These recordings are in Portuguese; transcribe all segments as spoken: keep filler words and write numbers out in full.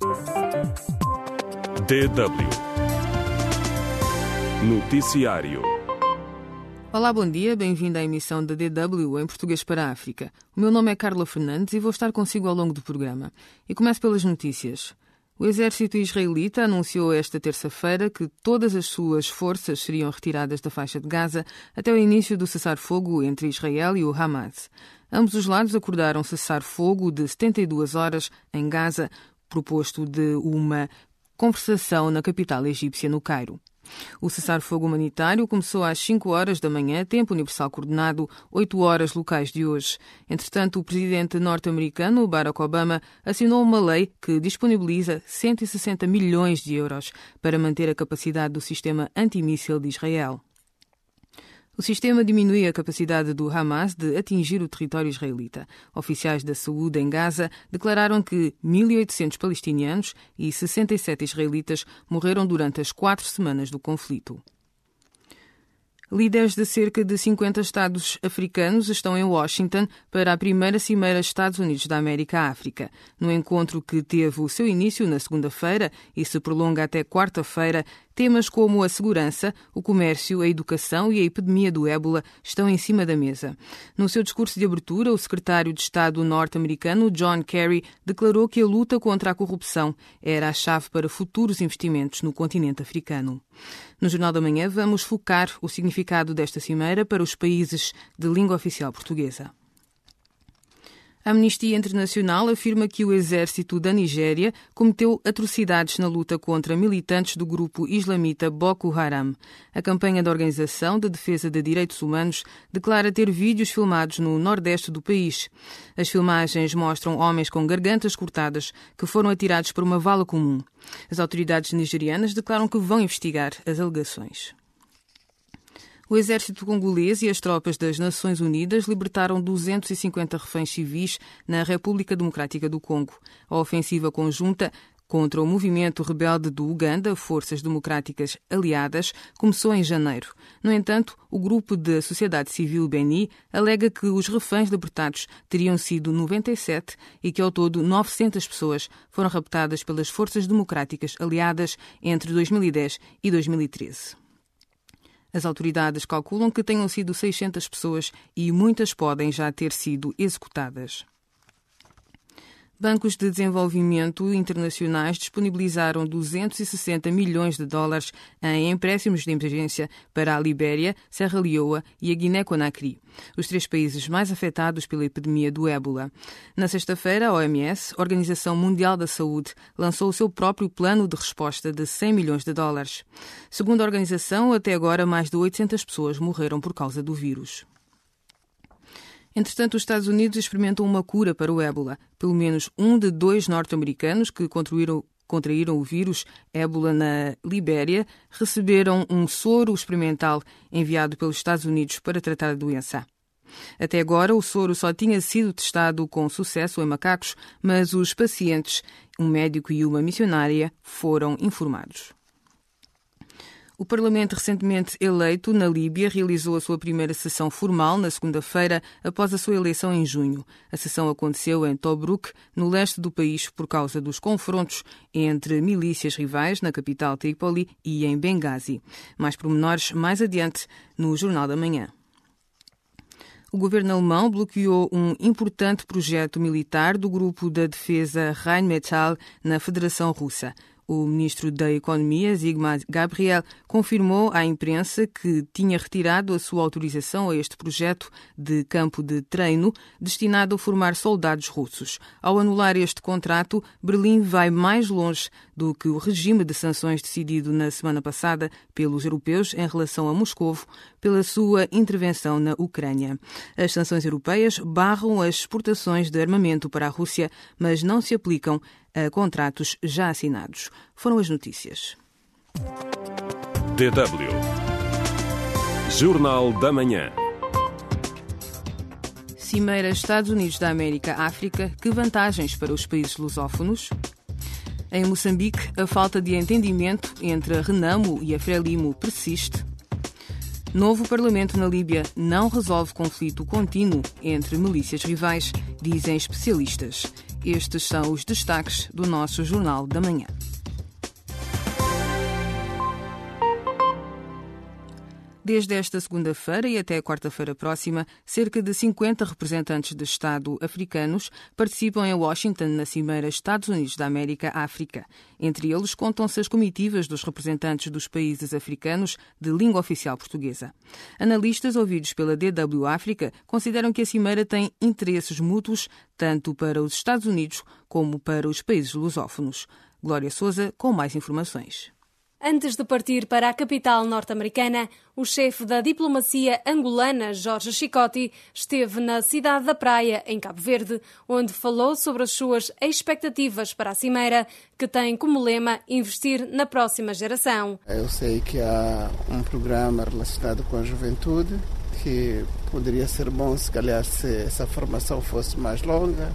D W Noticiário. Olá, bom dia, bem-vindo à emissão da D W em português para a África. O meu nome é Carla Fernandes e vou estar consigo ao longo do programa. E começo pelas notícias. O exército israelita anunciou esta terça-feira que todas as suas forças seriam retiradas da faixa de Gaza até o início do cessar-fogo entre Israel e o Hamas. Ambos os lados acordaram cessar-fogo de setenta e duas horas em Gaza, proposto de uma conversação na capital egípcia, no Cairo. O cessar-fogo humanitário começou às cinco horas da manhã, tempo universal coordenado, oito horas locais de hoje. Entretanto, o presidente norte-americano, Barack Obama, assinou uma lei que disponibiliza cento e sessenta milhões de euros para manter a capacidade do sistema antimíssil de Israel. O sistema diminui a capacidade do Hamas de atingir o território israelita. Oficiais da saúde em Gaza declararam que mil e oitocentos palestinianos e sessenta e sete israelitas morreram durante as quatro semanas do conflito. Líderes de cerca de cinquenta estados africanos estão em Washington para a primeira Cimeira Estados Unidos da América-África. No encontro que teve o seu início na segunda-feira e se prolonga até quarta-feira, temas como a segurança, o comércio, a educação e a epidemia do ébola estão em cima da mesa. No seu discurso de abertura, o secretário de Estado norte-americano, John Kerry, declarou que a luta contra a corrupção era a chave para futuros investimentos no continente africano. No Jornal da Manhã vamos focar o significado desta cimeira para os países de língua oficial portuguesa. A Amnistia Internacional afirma que o exército da Nigéria cometeu atrocidades na luta contra militantes do grupo islamita Boko Haram. A campanha da Organização de Defesa de Direitos Humanos declara ter vídeos filmados no nordeste do país. As filmagens mostram homens com gargantas cortadas que foram atirados por uma vala comum. As autoridades nigerianas declaram que vão investigar as alegações. O exército congolês e as tropas das Nações Unidas libertaram duzentos e cinquenta reféns civis na República Democrática do Congo. A ofensiva conjunta contra o movimento rebelde do Uganda, Forças Democráticas Aliadas, começou em janeiro. No entanto, o grupo da sociedade civil Beni alega que os reféns libertados teriam sido noventa e sete e que, ao todo, novecentas pessoas foram raptadas pelas Forças Democráticas Aliadas entre dois mil e dez e dois mil e treze. As autoridades calculam que tenham sido seiscentas pessoas e muitas podem já ter sido executadas. Bancos de desenvolvimento internacionais disponibilizaram duzentos e sessenta milhões de dólares em empréstimos de emergência para a Libéria, Serra Leoa e a Guiné-Conakry, os três países mais afetados pela epidemia do ébola. Na sexta-feira, a O M S, Organização Mundial da Saúde, lançou o seu próprio plano de resposta de cem milhões de dólares. Segundo a organização, até agora mais de oitocentas pessoas morreram por causa do vírus. Entretanto, os Estados Unidos experimentam uma cura para o ébola. Pelo menos um de dois norte-americanos que contraíram, contraíram o vírus ébola na Libéria receberam um soro experimental enviado pelos Estados Unidos para tratar a doença. Até agora, o soro só tinha sido testado com sucesso em macacos, mas os pacientes, um médico e uma missionária, foram informados. O Parlamento recentemente eleito na Líbia realizou a sua primeira sessão formal na segunda-feira após a sua eleição em junho. A sessão aconteceu em Tobruk, no leste do país, por causa dos confrontos entre milícias rivais na capital Trípoli e em Benghazi. Mais pormenores mais adiante no Jornal da Manhã. O governo alemão bloqueou um importante projeto militar do grupo da defesa Rheinmetall na Federação Russa. O ministro da Economia, Sigmar Gabriel, confirmou à imprensa que tinha retirado a sua autorização a este projeto de campo de treino destinado a formar soldados russos. Ao anular este contrato, Berlim vai mais longe do que o regime de sanções decidido na semana passada pelos europeus em relação a Moscovo pela sua intervenção na Ucrânia. As sanções europeias barram as exportações de armamento para a Rússia, mas não se aplicam a contratos já assinados. Foram as notícias. D W Jornal da Manhã. Cimeira Estados Unidos da América-África, que vantagens para os países lusófonos? Em Moçambique, a falta de entendimento entre a Renamo e a Frelimo persiste. Novo Parlamento na Líbia não resolve conflito contínuo entre milícias rivais, dizem especialistas. Estes são os destaques do nosso Jornal da Manhã. Desde esta segunda-feira e até quarta-feira próxima, cerca de cinquenta representantes de Estado africanos participam em Washington na Cimeira Estados Unidos da América-África. Entre eles, contam-se as comitivas dos representantes dos países africanos de língua oficial portuguesa. Analistas ouvidos pela D W África consideram que a Cimeira tem interesses mútuos tanto para os Estados Unidos como para os países lusófonos. Glória Sousa, com mais informações. Antes de partir para a capital norte-americana, o chefe da diplomacia angolana, Jorge Chicotti, esteve na cidade da Praia, em Cabo Verde, onde falou sobre as suas expectativas para a Cimeira, que tem como lema investir na próxima geração. Eu sei que há um programa relacionado com a juventude, que poderia ser bom, se calhar, se essa formação fosse mais longa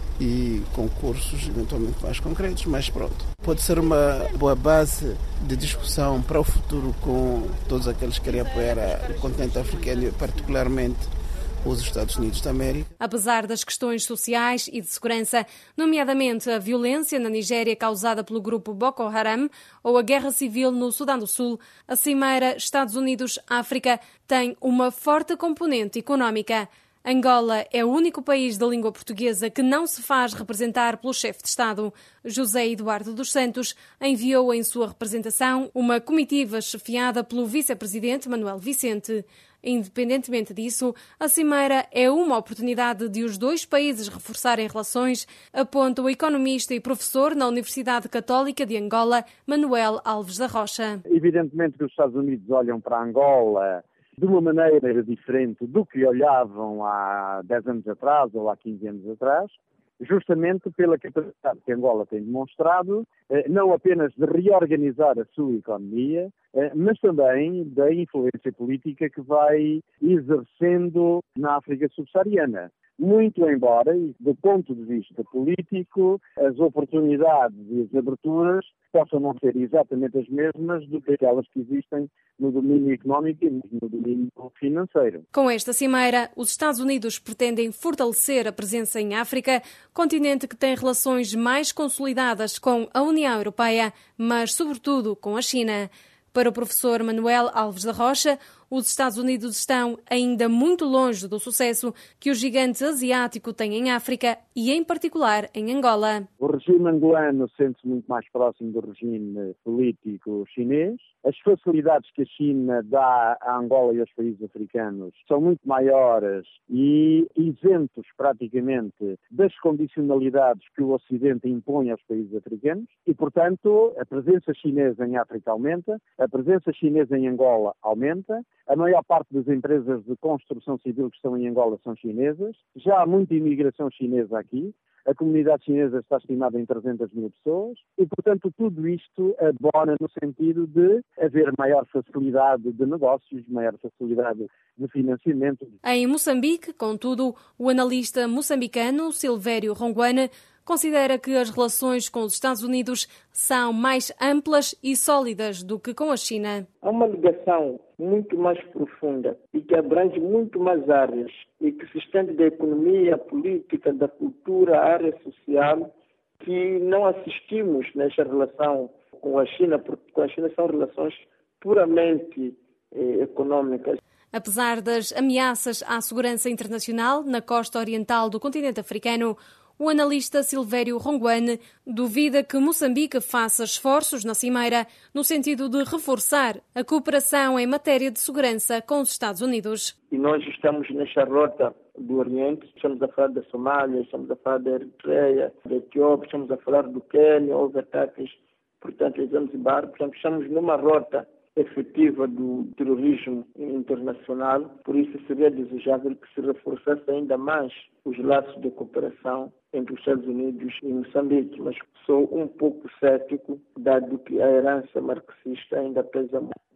e com cursos eventualmente mais concretos, mas pronto. Pode ser uma boa base de discussão para o futuro com todos aqueles que querem apoiar o continente africano e particularmente os Estados Unidos da América. Apesar das questões sociais e de segurança, nomeadamente a violência na Nigéria causada pelo grupo Boko Haram ou a guerra civil no Sudão do Sul, a Cimeira Estados Unidos-África tem uma forte componente económica. Angola é o único país da língua portuguesa que não se faz representar pelo chefe de Estado. José Eduardo dos Santos enviou em sua representação uma comitiva chefiada pelo vice-presidente Manuel Vicente. Independentemente disso, a Cimeira é uma oportunidade de os dois países reforçarem relações, aponta o economista e professor na Universidade Católica de Angola, Manuel Alves da Rocha. Evidentemente que os Estados Unidos olham para Angola de uma maneira diferente do que olhavam há dez anos atrás ou há quinze anos atrás, justamente pela capacidade que Angola tem demonstrado, não apenas de reorganizar a sua economia, mas também da influência política que vai exercendo na África subsaariana. Muito embora, do ponto de vista político, as oportunidades e as aberturas possam não ser exatamente as mesmas do que aquelas que existem no domínio económico e no domínio financeiro. Com esta cimeira, os Estados Unidos pretendem fortalecer a presença em África, continente que tem relações mais consolidadas com a União Europeia, mas sobretudo com a China. Para o professor Manuel Alves da Rocha, os Estados Unidos estão ainda muito longe do sucesso que o gigante asiático tem em África e, em particular, em Angola. O regime angolano sente-se muito mais próximo do regime político chinês. As facilidades que a China dá a Angola e aos países africanos são muito maiores e isentos, praticamente, das condicionalidades que o Ocidente impõe aos países africanos e, portanto, a presença chinesa em África aumenta, a presença chinesa em Angola aumenta. A maior parte das empresas de construção civil que estão em Angola são chinesas. Já há muita imigração chinesa aqui. A comunidade chinesa está estimada em trezentas mil pessoas e, portanto, tudo isto abona no sentido de haver maior facilidade de negócios, maior facilidade de financiamento. Em Moçambique, contudo, o analista moçambicano Silvério Ronguane considera que as relações com os Estados Unidos são mais amplas e sólidas do que com a China. Há uma ligação muito mais profunda e que abrange muito mais áreas e que se estende da economia, política, da cultura, a área social, que não assistimos nesta relação com a China, porque com a China são relações puramente eh, econômicas. Apesar das ameaças à segurança internacional na costa oriental do continente africano, o analista Silvério Ronguane duvida que Moçambique faça esforços na Cimeira no sentido de reforçar a cooperação em matéria de segurança com os Estados Unidos. E nós estamos nesta rota do Oriente, estamos a falar da Somália, estamos a falar da Eritreia, da Etiópia, estamos a falar do Quênia, houve ataques, portanto, em Zanzibar, portanto, estamos numa rota efetiva do terrorismo internacional, por isso seria desejável que se reforçasse ainda mais os laços de cooperação entre os Estados Unidos e Moçambique, mas sou um pouco cético, dado que a herança marxista ainda pesa muito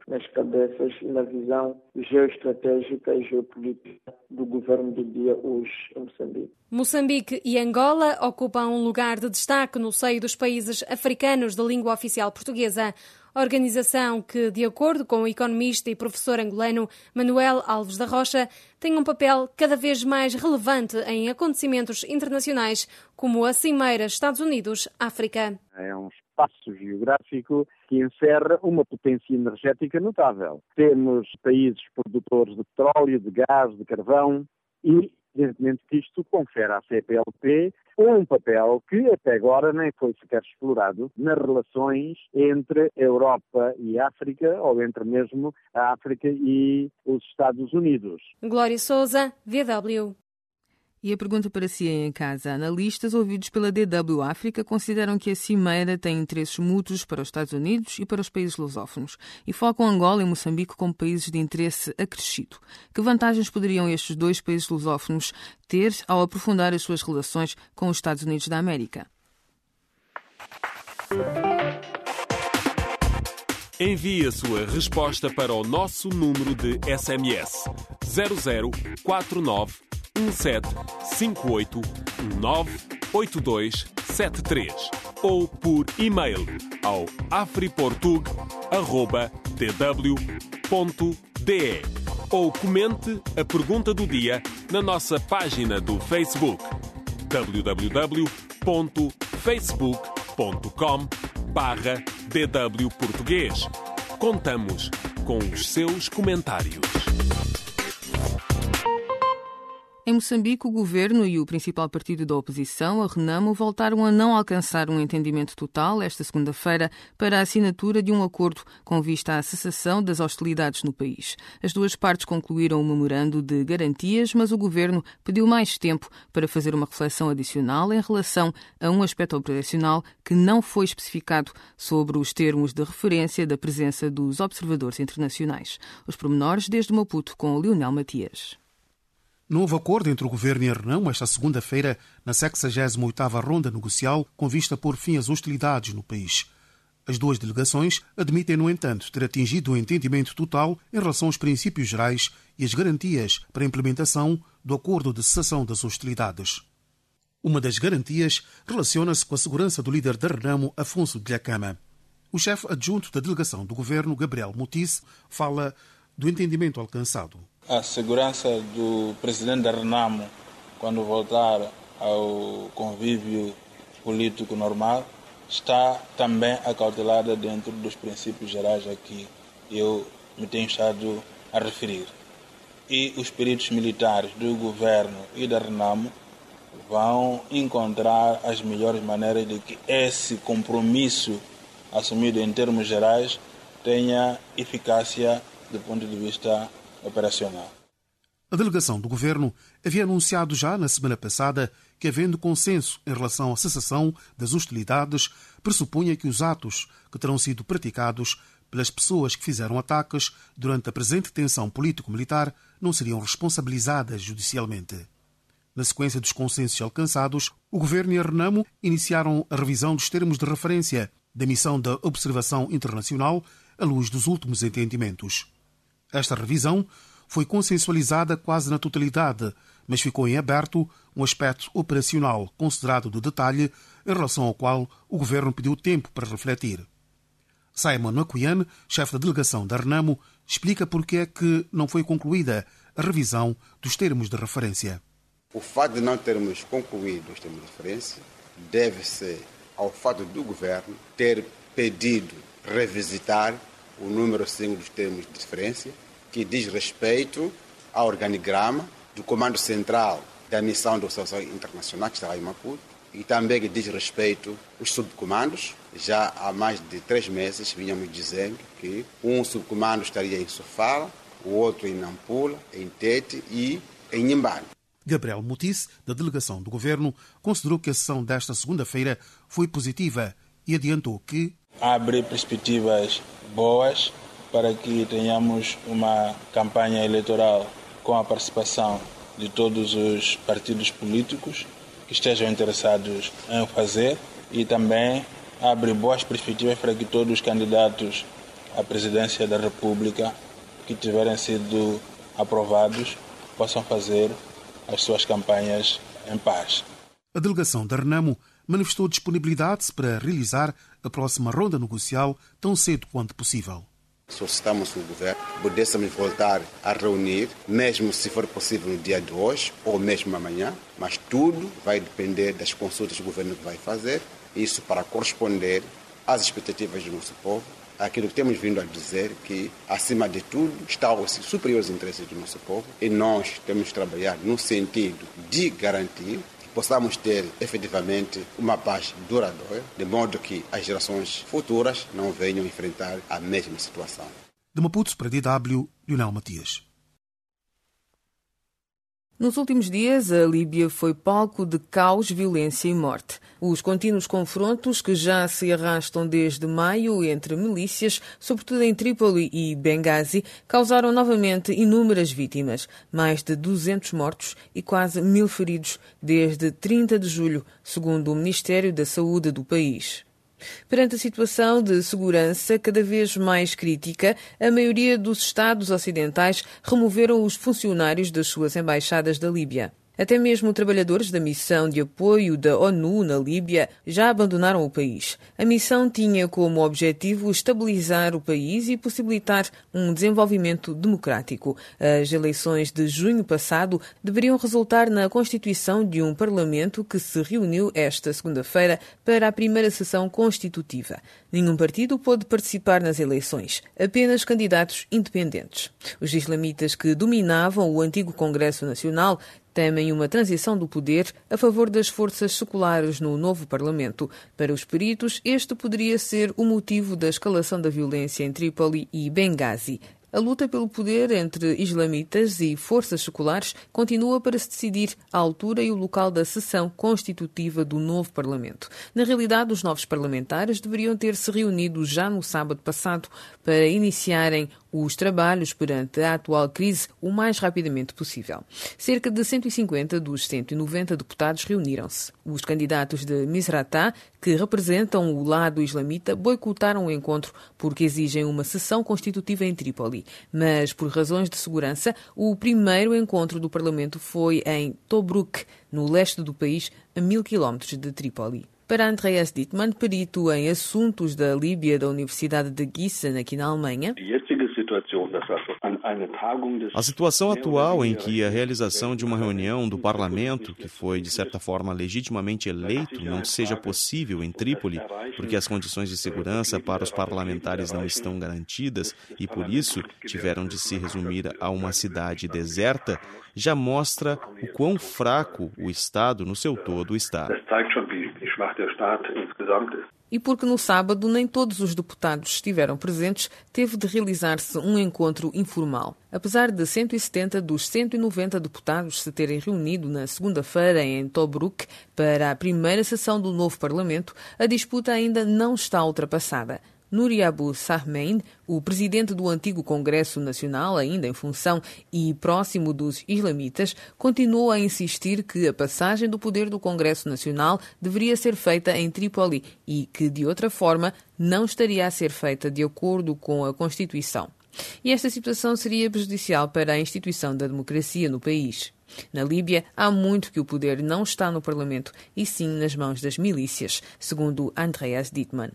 nas cabeças e na visão geoestratégica e geopolítica do governo do dia hoje em Moçambique. Moçambique e Angola ocupam um lugar de destaque no seio dos países africanos de língua oficial portuguesa. Organização que, de acordo com o economista e professor angolano Manuel Alves da Rocha, tem um papel cada vez mais relevante em acontecimentos internacionais, como a Cimeira Estados Unidos-África. É um espaço geográfico que encerra uma potência energética notável. Temos países produtores de petróleo, de gás, de carvão e, evidentemente, que isto confere à C P L P um papel que até agora nem foi sequer explorado nas relações entre a Europa e a África, ou entre mesmo a África e os Estados Unidos. Glória Sousa, V W. E a pergunta para si em casa. Analistas ouvidos pela D W África consideram que a cimeira tem interesses mútuos para os Estados Unidos e para os países lusófonos e focam Angola e Moçambique como países de interesse acrescido. Que vantagens poderiam estes dois países lusófonos ter ao aprofundar as suas relações com os Estados Unidos da América? Envie a sua resposta para o nosso número de S M S zero zero quatro nove um sete cinco oito um nove oito dois sete três ou por e-mail ao afriportug arroba d w ponto d e ou comente a pergunta do dia na nossa página do Facebook w w w ponto facebook ponto com barra d w português. Contamos com os seus comentários. Em Moçambique, o governo e o principal partido da oposição, a Renamo, voltaram a não alcançar um entendimento total esta segunda-feira para a assinatura de um acordo com vista à cessação das hostilidades no país. As duas partes concluíram um memorando de garantias, mas o governo pediu mais tempo para fazer uma reflexão adicional em relação a um aspecto operacional que não foi especificado sobre os termos de referência da presença dos observadores internacionais. Os pormenores desde Maputo com o Leonel Matias. No novo acordo entre o governo e a Renamo esta segunda-feira, na sexagésima oitava ronda negocial, com vista a pôr fim às hostilidades no país. As duas delegações admitem, no entanto, ter atingido um entendimento total em relação aos princípios gerais e as garantias para a implementação do acordo de cessação das hostilidades. Uma das garantias relaciona-se com a segurança do líder da Renamo, Afonso Dhlakama. O chefe adjunto da delegação do governo, Gabriel Mutice, fala do entendimento alcançado. A segurança do presidente da Renamo, quando voltar ao convívio político normal, está também acautelada dentro dos princípios gerais a que eu me tenho estado a referir. E os peritos militares do governo e da Renamo vão encontrar as melhores maneiras de que esse compromisso assumido em termos gerais tenha eficácia do ponto de vista operacional. A delegação do governo havia anunciado já na semana passada que, havendo consenso em relação à cessação das hostilidades, pressupunha que os atos que terão sido praticados pelas pessoas que fizeram ataques durante a presente tensão político-militar não seriam responsabilizadas judicialmente. Na sequência dos consensos alcançados, o governo e a Renamo iniciaram a revisão dos termos de referência da missão da observação internacional à luz dos últimos entendimentos. Esta revisão foi consensualizada quase na totalidade, mas ficou em aberto um aspecto operacional considerado de detalhe em relação ao qual o governo pediu tempo para refletir. Simon Makuyan, chefe da delegação da Renamo, explica porque é que não foi concluída a revisão dos termos de referência. O fato de não termos concluído os termos de referência deve-se ao fato do governo ter pedido revisitar o número cinco dos termos de referência, que diz respeito ao organigrama do Comando Central da Missão de Observação Internacional, que está em Maputo, e também que diz respeito aos subcomandos. Já há mais de três meses vinhamos dizendo que um subcomando estaria em Sofala, o outro em Nampula, em Tete e em Inhambane. Gabriel Mutice, da delegação do governo, considerou que a sessão desta segunda-feira foi positiva e adiantou que abre perspectivas boas para que tenhamos uma campanha eleitoral com a participação de todos os partidos políticos que estejam interessados em fazer, e também abre boas perspectivas para que todos os candidatos a presidência da República que tiverem sido aprovados possam fazer as suas campanhas em paz. A delegação da Renamo manifestou disponibilidade para realizar a próxima ronda negocial tão cedo quanto possível. Solicitamos o governo pudéssemos voltar a reunir, mesmo se for possível no dia de hoje ou mesmo amanhã, mas tudo vai depender das consultas que o governo vai fazer, isso para corresponder às expectativas do nosso povo, aquilo que temos vindo a dizer, que acima de tudo está os superiores interesses do nosso povo e nós temos que trabalhar no sentido de garantir que possamos ter efetivamente uma paz duradoura, de modo que as gerações futuras não venham enfrentar a mesma situação. De Maputo para a D W, Lionel Matias. Nos últimos dias, a Líbia foi palco de caos, violência e morte. Os contínuos confrontos que já se arrastam desde maio entre milícias, sobretudo em Trípoli e Benghazi, causaram novamente inúmeras vítimas, mais de duzentos mortos e quase mil feridos desde trinta de julho, segundo o Ministério da Saúde do país. Perante a situação de segurança cada vez mais crítica, a maioria dos Estados ocidentais removeram os funcionários das suas embaixadas da Líbia. Até mesmo trabalhadores da missão de apoio da ONU na Líbia já abandonaram o país. A missão tinha como objetivo estabilizar o país e possibilitar um desenvolvimento democrático. As eleições de junho passado deveriam resultar na constituição de um parlamento que se reuniu esta segunda-feira para a primeira sessão constitutiva. Nenhum partido pôde participar nas eleições, apenas candidatos independentes. Os islamitas que dominavam o antigo Congresso Nacional temem uma transição do poder a favor das forças seculares no novo Parlamento. Para os peritos, este poderia ser o motivo da escalação da violência em Trípoli e Benghazi. A luta pelo poder entre islamitas e forças seculares continua para se decidir a altura e o local da sessão constitutiva do novo Parlamento. Na realidade, os novos parlamentares deveriam ter-se reunido já no sábado passado para iniciarem os trabalhos perante a atual crise o mais rapidamente possível. Cerca de cento e cinquenta dos cento e noventa deputados reuniram-se. Os candidatos de Misratah, que representam o lado islamita, boicotaram o encontro porque exigem uma sessão constitutiva em Trípoli. Mas, por razões de segurança, o primeiro encontro do Parlamento foi em Tobruk, no leste do país, a mil quilómetros de Trípoli. Para Andreas Dittmann, perito em assuntos da Líbia da Universidade de Gießen, aqui na Alemanha, a situação atual em que a realização de uma reunião do parlamento, que foi de certa forma legitimamente eleito, não seja possível em Trípoli, porque as condições de segurança para os parlamentares não estão garantidas e por isso tiveram de se resumir a uma cidade deserta, já mostra o quão fraco o Estado no seu todo está. E porque no sábado nem todos os deputados estiveram presentes, teve de realizar-se um encontro informal. Apesar de cento e setenta dos cento e noventa deputados se terem reunido na segunda-feira em Tobruk para a primeira sessão do novo Parlamento, a disputa ainda não está ultrapassada. Nouri Abu Sahmein, o presidente do antigo Congresso Nacional, ainda em função e próximo dos islamitas, continuou a insistir que a passagem do poder do Congresso Nacional deveria ser feita em Trípoli e que, de outra forma, não estaria a ser feita de acordo com a Constituição. E esta situação seria prejudicial para a instituição da democracia no país. Na Líbia, há muito que o poder não está no Parlamento, e sim nas mãos das milícias, segundo Andreas Dittmann.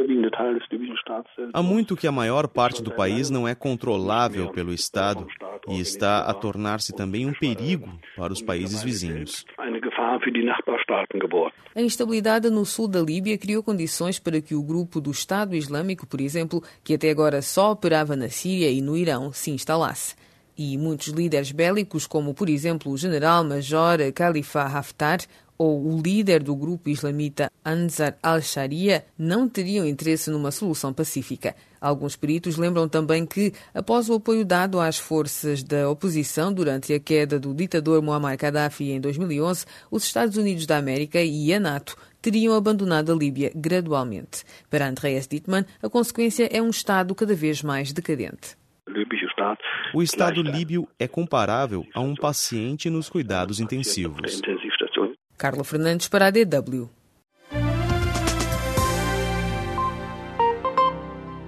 Há muito que a maior parte do país não é controlável pelo Estado e está a tornar-se também um perigo para os países vizinhos. A instabilidade no sul da Líbia criou condições para que o grupo do Estado Islâmico, por exemplo, que até agora só operava na Síria e no Irão, se instalasse. E muitos líderes bélicos, como por exemplo o general-major Khalifa Haftar ou o líder do grupo islamita Ansar al-Sharia, não teriam interesse numa solução pacífica. Alguns peritos lembram também que, após o apoio dado às forças da oposição durante a queda do ditador Muammar Gaddafi em dois mil e onze, os Estados Unidos da América e a NATO teriam abandonado a Líbia gradualmente. Para Andreas Dittmann, a consequência é um Estado cada vez mais decadente. O Estado líbio é comparável a um paciente nos cuidados intensivos. Carla Fernandes para a D W.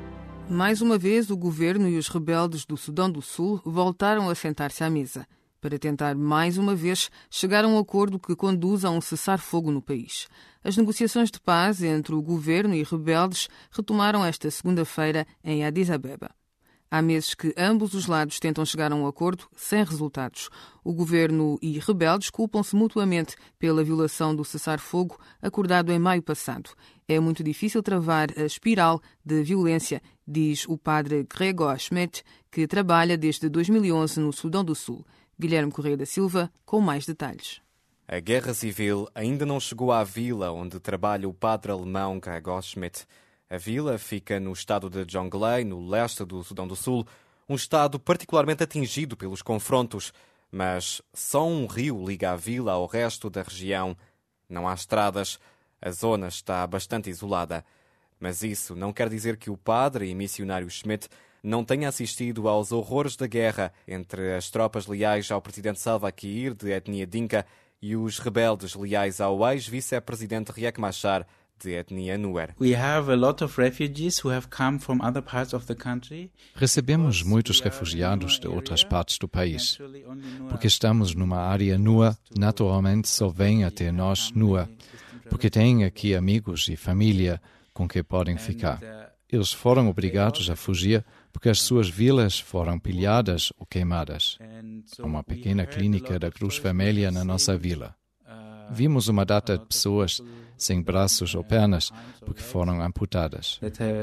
Mais uma vez, o governo e os rebeldes do Sudão do Sul voltaram a sentar-se à mesa para tentar, mais uma vez, chegar a um acordo que conduza a um cessar-fogo no país. As negociações de paz entre o governo e rebeldes retomaram esta segunda-feira em Addis Abeba. Há meses que ambos os lados tentam chegar a um acordo sem resultados. O governo e rebeldes culpam-se mutuamente pela violação do cessar-fogo acordado em maio passado. É muito difícil travar a espiral de violência, diz o padre Gregor Schmidt, que trabalha desde dois mil e onze no Sudão do Sul. Guilherme Correia da Silva, com mais detalhes. A guerra civil ainda não chegou à vila onde trabalha o padre alemão Gregor Schmidt. A vila fica no estado de Jonglei, no leste do Sudão do Sul, um estado particularmente atingido pelos confrontos, mas só um rio liga a vila ao resto da região. Não há estradas, a zona está bastante isolada. Mas isso não quer dizer que o padre e missionário Schmidt não tenha assistido aos horrores da guerra entre as tropas leais ao presidente Salva Kiir, de etnia Dinka, e os rebeldes leais ao ex-vice-presidente Riek Machar, de etnia Nuer. Recebemos muitos refugiados de outras partes do país. Porque estamos numa área nua, naturalmente só vêm até nós nua, porque têm aqui amigos e família com que podem ficar. Eles foram obrigados a fugir porque as suas vilas foram pilhadas ou queimadas. Há uma pequena clínica da Cruz Vermelha na nossa vila. Vimos uma data de pessoas sem braços ou pernas porque foram amputadas.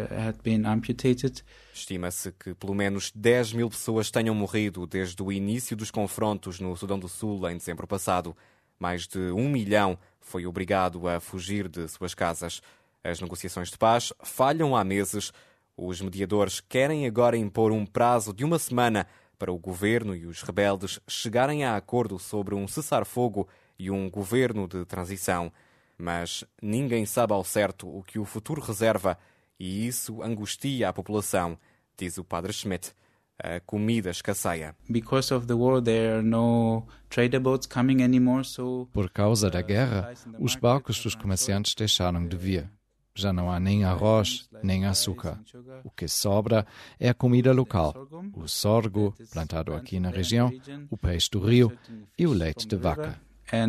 Estima-se que pelo menos dez mil pessoas tenham morrido desde o início dos confrontos no Sudão do Sul em dezembro passado. Mais de um milhão foi obrigado a fugir de suas casas. As negociações de paz falham há meses. Os mediadores querem agora impor um prazo de uma semana para o governo e os rebeldes chegarem a acordo sobre um cessar-fogo e um governo de transição. Mas ninguém sabe ao certo o que o futuro reserva e isso angustia a população, diz o padre Schmidt. A comida escasseia. Por causa da guerra, os barcos dos comerciantes deixaram de vir. Já não há nem arroz, nem açúcar. O que sobra é a comida local, o sorgo, plantado aqui na região, o peixe do rio e o leite de vaca.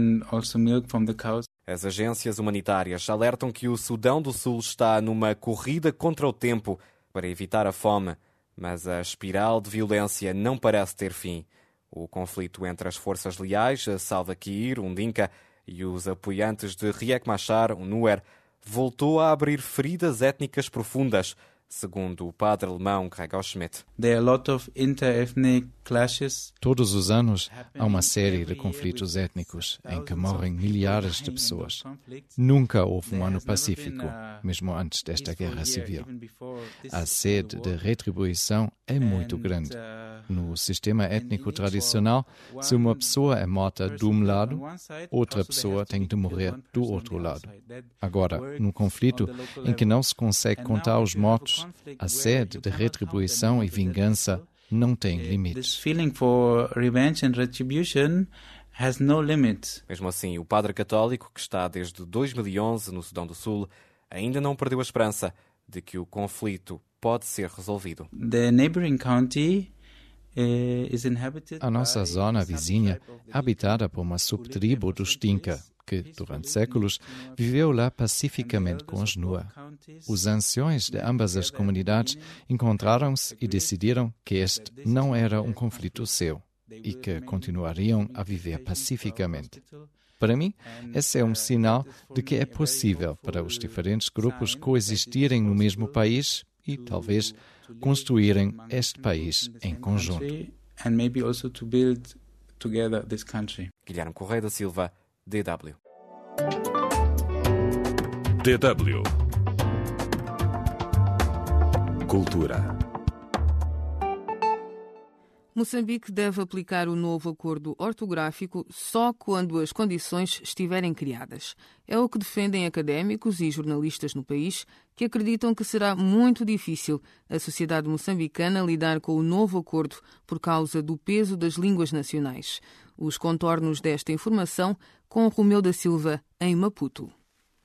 As agências humanitárias alertam que o Sudão do Sul está numa corrida contra o tempo para evitar a fome, mas a espiral de violência não parece ter fim. O conflito entre as forças leais, a Salva Kiir, um Dinka, e os apoiantes de Riek Machar, um Nuer, voltou a abrir feridas étnicas profundas, segundo o padre alemão Gregor Schmidt. Todos os anos há uma série de conflitos étnicos em que morrem milhares de pessoas. Nunca houve um ano pacífico, mesmo antes desta guerra civil. A sede de retribuição é muito grande. No sistema étnico tradicional, se uma pessoa é morta de um lado, outra pessoa tem de morrer do outro lado. Agora, num conflito em que não se consegue contar os mortos, a sede de retribuição e vingança não tem limites. Mesmo assim, o padre católico, que está desde dois mil e onze no Sudão do Sul, ainda não perdeu a esperança de que o conflito pode ser resolvido. A nossa zona vizinha é habitada por uma subtribo dos Dinka, que, durante séculos, viveu lá pacificamente com os Nuer. Os anciões de ambas as comunidades encontraram-se e decidiram que este não era um conflito seu e que continuariam a viver pacificamente. Para mim, esse é um sinal de que é possível para os diferentes grupos coexistirem no mesmo país e, talvez, construírem este país em conjunto. Guilherme Correia da Silva, D W. D W. Cultura. Moçambique deve aplicar o novo acordo ortográfico só quando as condições estiverem criadas. É o que defendem académicos e jornalistas no país, que acreditam que será muito difícil a sociedade moçambicana lidar com o novo acordo por causa do peso das línguas nacionais. Os contornos desta informação com Romeu da Silva, em Maputo.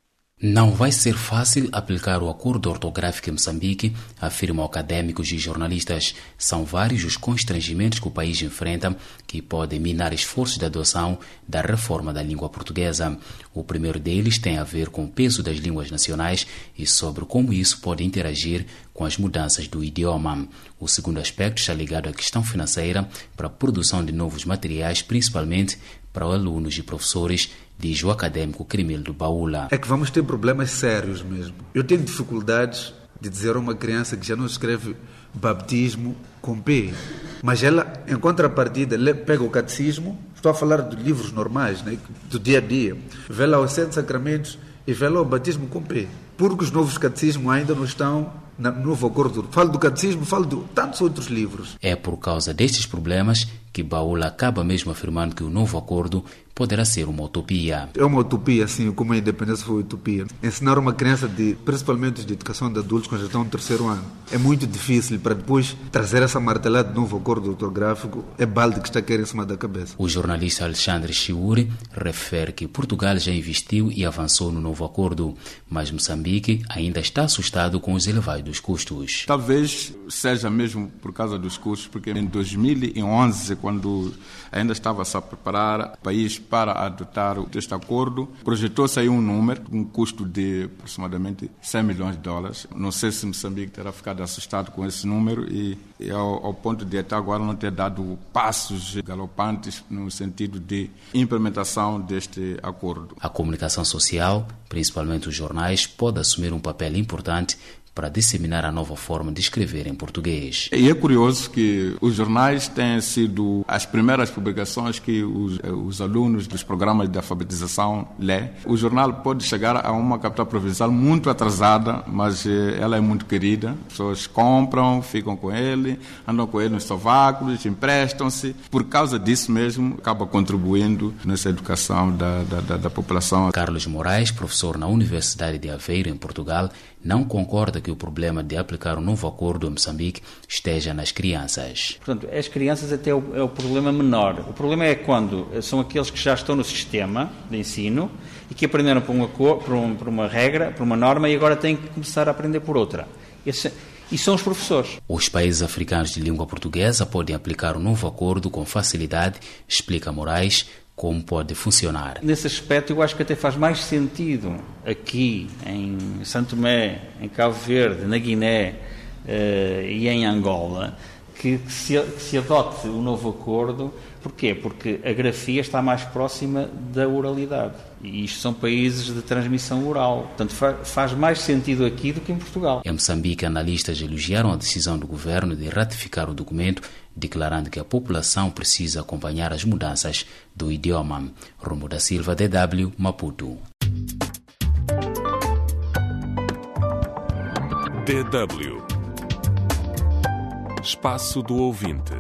Não vai ser fácil aplicar o acordo ortográfico em Moçambique, afirmam académicos e jornalistas. São vários os constrangimentos que o país enfrenta que podem minar esforços de adoção da reforma da língua portuguesa. O primeiro deles tem a ver com o peso das línguas nacionais e sobre como isso pode interagir com as mudanças do idioma. O segundo aspecto está ligado à questão financeira para a produção de novos materiais, principalmente para alunos e professores, diz o académico Crimildo Baúla. É que vamos ter problemas sérios mesmo. Eu tenho dificuldades de dizer a uma criança que já não escreve baptismo com P, mas ela, em contrapartida, pega o catecismo, estou a falar de livros normais, né, do dia a dia, vê lá os sete sacramentos e vê lá o batismo com P, porque os novos catecismos ainda não estão no novo acordo. Falo do catecismo, falo de tantos outros livros. É por causa destes problemas que Baúla acaba mesmo afirmando que o novo acordo poderá ser uma utopia. É uma utopia, assim, como a independência foi utopia. Ensinar uma criança, de, principalmente de educação de adultos, quando já estão no terceiro ano, é muito difícil para depois trazer essa martelada de novo acordo ortográfico. É balde que está a cair em cima da cabeça. O jornalista Alexandre Chiuri refere que Portugal já investiu e avançou no novo acordo, mas Moçambique ainda está assustado com os elevados custos. Talvez seja mesmo por causa dos custos, porque em dois mil e onze, quando ainda estava-se a preparar o país para adotar este acordo, projetou-se aí um número, um custo de aproximadamente cem milhões de dólares. Não sei se Moçambique terá ficado assustado com esse número e, e ao, ao ponto de até agora não ter dado passos galopantes no sentido de implementação deste acordo. A comunicação social, principalmente os jornais, pode assumir um papel importante para disseminar a nova forma de escrever em português. E é curioso que os jornais têm sido as primeiras publicações que os, os alunos dos programas de alfabetização lêem. O jornal pode chegar a uma capital provincial muito atrasada, mas ela é muito querida. As pessoas compram, ficam com ele, andam com ele nos sováculos, emprestam-se. Por causa disso mesmo, acaba contribuindo nessa educação da, da, da, da população. Carlos Moraes, professor na Universidade de Aveiro, em Portugal, não concorda que o problema de aplicar o novo acordo em Moçambique esteja nas crianças. Portanto, as crianças até é o, é o problema menor. O problema é quando são aqueles que já estão no sistema de ensino e que aprenderam por uma, por um, por uma regra, por uma norma e agora têm que começar a aprender por outra. Esse, e são os professores. Os países africanos de língua portuguesa podem aplicar o novo acordo com facilidade, explica Moraes, como pode funcionar. Nesse aspecto, eu acho que até faz mais sentido aqui, em Santo Tomé, em Cabo Verde, na Guiné uh, e em Angola, que, que, se, que se adote o novo acordo. Porquê? Porque a grafia está mais próxima da oralidade. E isto são países de transmissão oral. Portanto, fa- faz mais sentido aqui do que em Portugal. Em Moçambique, analistas elogiaram a decisão do governo de ratificar o documento, declarando que a população precisa acompanhar as mudanças do idioma. Romo da Silva, D W, Maputo. D W. Espaço do Ouvinte.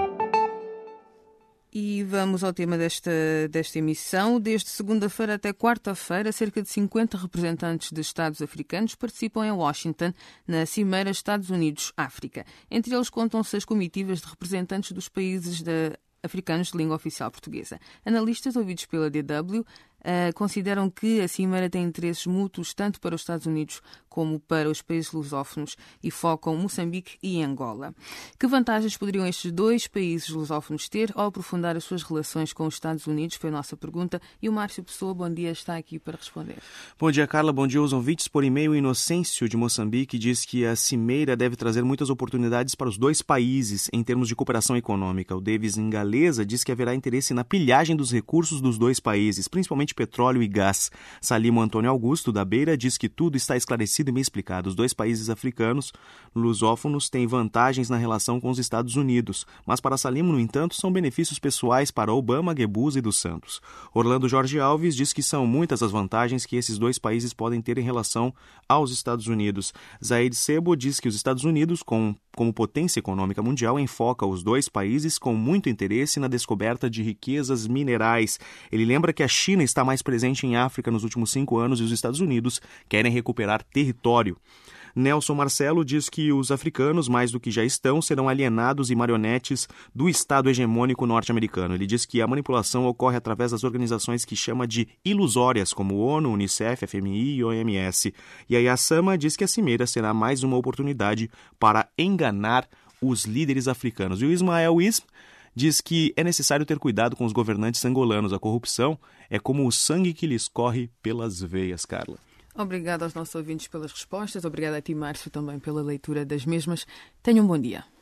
E vamos ao tema desta, desta emissão. Desde segunda-feira até quarta-feira, cerca de cinquenta representantes de Estados africanos participam em Washington, na Cimeira Estados Unidos-África. Entre eles contam-se as comitivas de representantes dos países de, africanos de língua oficial portuguesa. Analistas ouvidos pela D W Uh, consideram que a Cimeira tem interesses mútuos tanto para os Estados Unidos como para os países lusófonos e focam Moçambique e Angola. Que vantagens poderiam estes dois países lusófonos ter ao aprofundar as suas relações com os Estados Unidos? Foi a nossa pergunta e o Márcio Pessoa, bom dia, está aqui para responder. Bom dia, Carla. Bom dia aos ouvintes. Por e-mail, o Inocêncio de Moçambique diz que a Cimeira deve trazer muitas oportunidades para os dois países em termos de cooperação econômica. O Davis Ingalesa diz que haverá interesse na pilhagem dos recursos dos dois países, principalmente petróleo e gás. Salimo Antônio Augusto, da Beira, diz que tudo está esclarecido e bem explicado. Os dois países africanos lusófonos têm vantagens na relação com os Estados Unidos, mas para Salimo, no entanto, são benefícios pessoais para Obama, Guebuza e dos Santos. Orlando Jorge Alves diz que são muitas as vantagens que esses dois países podem ter em relação aos Estados Unidos. Zaid Sebo diz que os Estados Unidos, com, como potência econômica mundial, enfoca os dois países com muito interesse na descoberta de riquezas minerais. Ele lembra que a China está mais presente em África nos últimos cinco anos e os Estados Unidos querem recuperar território. Nelson Marcelo diz que os africanos, mais do que já estão, serão alienados e marionetes do Estado hegemônico norte-americano. Ele diz que a manipulação ocorre através das organizações que chama de ilusórias, como ONU, Unicef, F M I e O M S. E a Yassama diz que a cimeira será mais uma oportunidade para enganar os líderes africanos. E o Ismael Ism diz que é necessário ter cuidado com os governantes angolanos. A corrupção é como o sangue que lhes corre pelas veias, Carla. Obrigada aos nossos ouvintes pelas respostas. Obrigada a ti, Márcio, também pela leitura das mesmas. Tenha um bom dia.